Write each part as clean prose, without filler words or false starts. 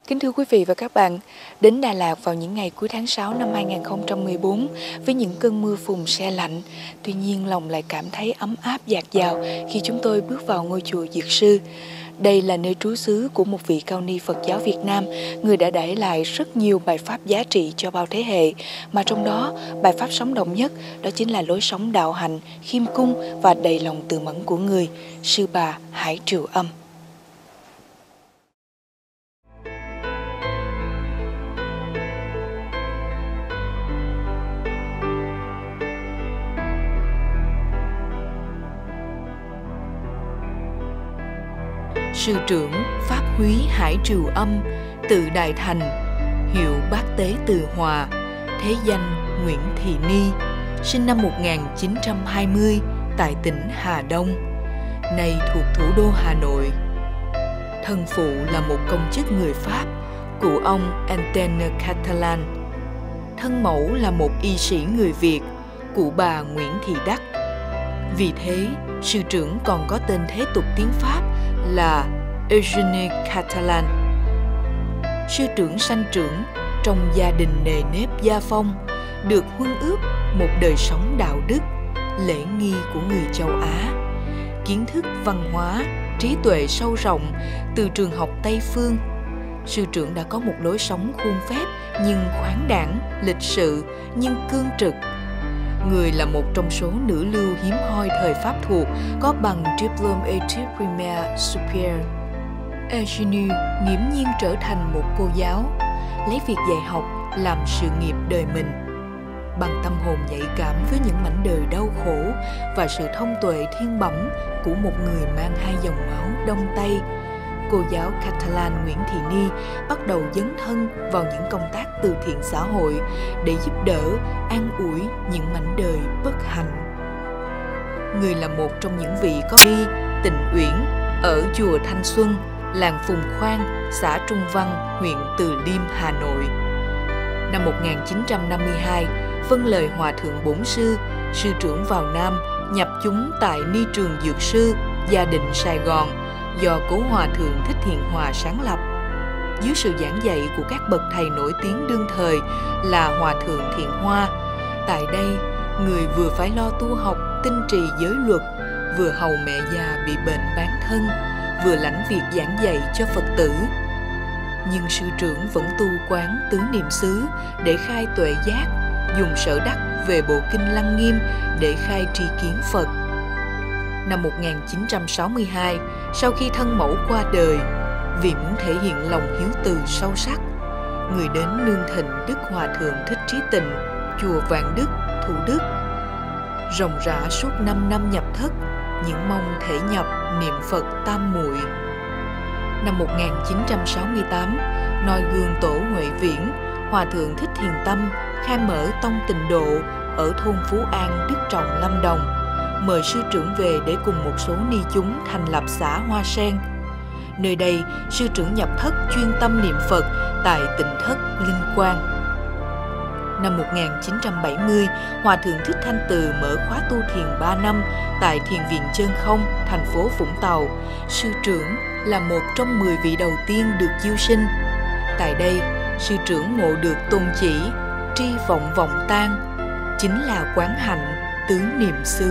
Kính thưa quý vị và các bạn, đến Đà Lạt vào những ngày cuối tháng 6 năm 2014 với những cơn mưa phùn se lạnh, tuy nhiên lòng lại cảm thấy ấm áp dạt dào khi chúng tôi bước vào ngôi chùa Dược Sư. Đây là nơi trú xứ của một vị cao ni Phật giáo Việt Nam, người đã để lại rất nhiều bài pháp giá trị cho bao thế hệ, mà trong đó bài pháp sống động nhất đó chính là lối sống đạo hạnh, khiêm cung và đầy lòng từ mẫn của người, Sư Bà Hải Triều Âm. Sư trưởng Pháp Húy Hải Triều Âm, tự Đại Thành, hiệu Bát Tế Từ Hòa, thế danh Nguyễn Thị Ni, sinh năm 1920 tại tỉnh Hà Đông, nay thuộc thủ đô Hà Nội. Thân phụ là một công chức người Pháp, cụ ông Antoine Catalan. Thân mẫu là một y sĩ người Việt, cụ bà Nguyễn Thị Đắc. Vì thế, sư trưởng còn có tên thế tục tiếng Pháp là Eugène Catalan. Sư trưởng sanh trưởng trong gia đình nề nếp gia phong, được huân ước một đời sống đạo đức, lễ nghi của người châu Á, kiến thức văn hóa, trí tuệ sâu rộng từ trường học Tây Phương. Sư trưởng đã có một lối sống khuôn phép nhưng khoáng đãng, lịch sự nhưng cương trực. Người là một trong số nữ lưu hiếm hoi thời Pháp thuộc có bằng Diplôme Études Primaires Supérieures. Eugénie nghiễm nhiên trở thành một cô giáo, lấy việc dạy học làm sự nghiệp đời mình. Bằng tâm hồn nhạy cảm với những mảnh đời đau khổ và sự thông tuệ thiên bẩm của một người mang hai dòng máu Đông Tây, cô giáo Catalan Nguyễn Thị Ni bắt đầu dấn thân vào những công tác từ thiện xã hội để giúp đỡ, an ủi những mảnh đời bất hạnh. Người là một trong những vị có đi Tịnh Uyển ở chùa Thanh Xuân, làng Phùng Khoan, xã Trung Văn, huyện Từ Liêm, Hà Nội. Năm 1952, vâng lời Hòa Thượng Bổn Sư, sư trưởng vào Nam, nhập chúng tại Ni Trường Dược Sư, Gia Định, Sài Gòn, do Cố Hòa Thượng Thích Thiện Hòa sáng lập. Dưới sự giảng dạy của các bậc thầy nổi tiếng đương thời là Hòa Thượng Thiện Hoa, tại đây, người vừa phải lo tu học, tinh trì giới luật, vừa hầu mẹ già bị bệnh bán thân, vừa lãnh việc giảng dạy cho Phật tử. Nhưng sư trưởng vẫn tu quán tứ niệm xứ để khai tuệ giác, dùng sở đắc về bộ kinh Lăng Nghiêm để khai tri kiến Phật. Năm 1962, sau khi thân mẫu qua đời, vì muốn thể hiện lòng hiếu từ sâu sắc, người đến nương thịnh Đức Hòa Thượng Thích Trí Tịnh, chùa Vạn Đức, Thủ Đức. Ròng rã suốt 5 năm nhập thất, những mong thể nhập niệm Phật tam muội. Năm 1968, noi gương tổ Huệ Viễn, Hòa Thượng Thích Thiền Tâm khai mở tông Tịnh Độ ở thôn Phú An, Đức Trọng, Lâm Đồng, mời sư trưởng về để cùng một số ni chúng thành lập xã Hoa Sen. Nơi đây, sư trưởng nhập thất chuyên tâm niệm Phật tại Tịnh Thất Linh Quang. Năm 1970, Hòa Thượng Thích Thanh Từ mở khóa tu thiền 3 năm tại Thiền viện Chân Không, thành phố Vũng Tàu. Sư trưởng là một trong 10 vị đầu tiên được chiêu sinh. Tại đây, sư trưởng ngộ được tôn chỉ tri vọng vọng tan, chính là quán hạnh tứ niệm xứ.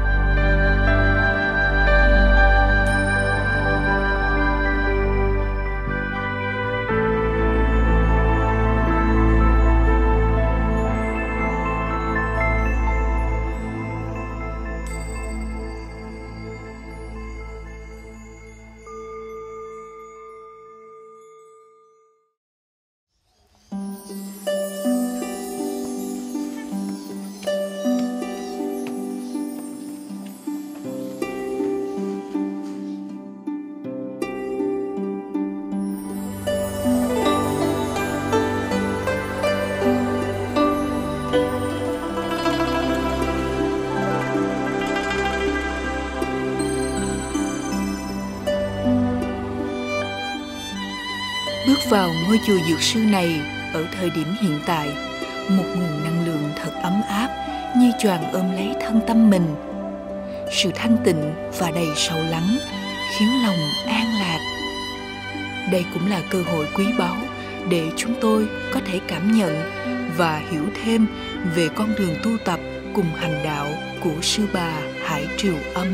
Bước vào ngôi chùa Dược Sư này ở thời điểm hiện tại, một nguồn năng lượng thật ấm áp như choàng ôm lấy thân tâm mình. Sự thanh tịnh và đầy sâu lắng khiến lòng an lạc. Đây cũng là cơ hội quý báu để chúng tôi có thể cảm nhận và hiểu thêm về con đường tu tập cùng hành đạo của Sư Bà Hải Triều Âm.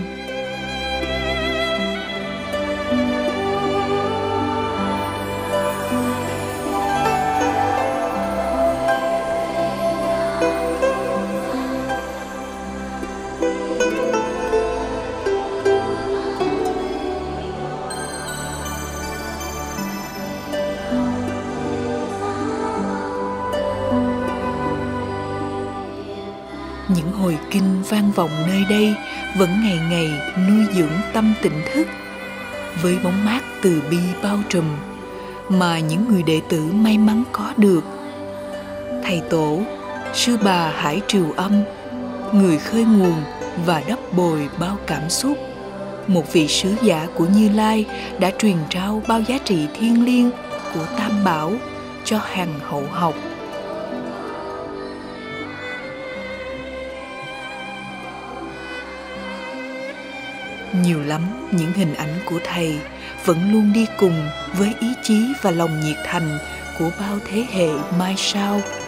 Những hồi kinh vang vọng nơi đây vẫn ngày ngày nuôi dưỡng tâm tỉnh thức, với bóng mát từ bi bao trùm mà những người đệ tử may mắn có được. Thầy Tổ, Sư Bà Hải Triều Âm, người khơi nguồn và đắp bồi bao cảm xúc, một vị sứ giả của Như Lai đã truyền trao bao giá trị thiêng liêng của Tam Bảo cho hàng hậu học. Nhiều lắm những hình ảnh của Thầy vẫn luôn đi cùng với ý chí và lòng nhiệt thành của bao thế hệ mai sau.